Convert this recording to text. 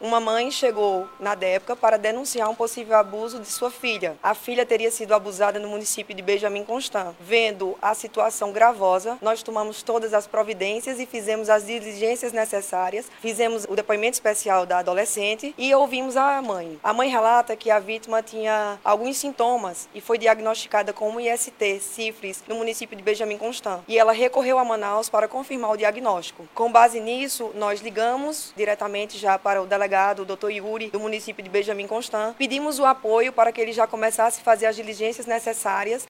Uma mãe chegou na DEPCA para denunciar um possível abuso de sua filha. A filha teria sido abusada no município de Benjamin Constant. Vendo a situação gravosa, nós tomamos todas as providências e fizemos as diligências necessárias, fizemos o depoimento especial da adolescente e ouvimos a mãe. A mãe relata que a vítima tinha alguns sintomas e foi diagnosticada com um IST, sífilis, no município de Benjamin Constant. E ela recorreu a Manaus para confirmar o diagnóstico. Com base nisso, nós ligamos diretamente já para o delegado, o Dr. Yuri, do município de Benjamin Constant. Pedimos o apoio para que ele já começasse a fazer as diligências necessárias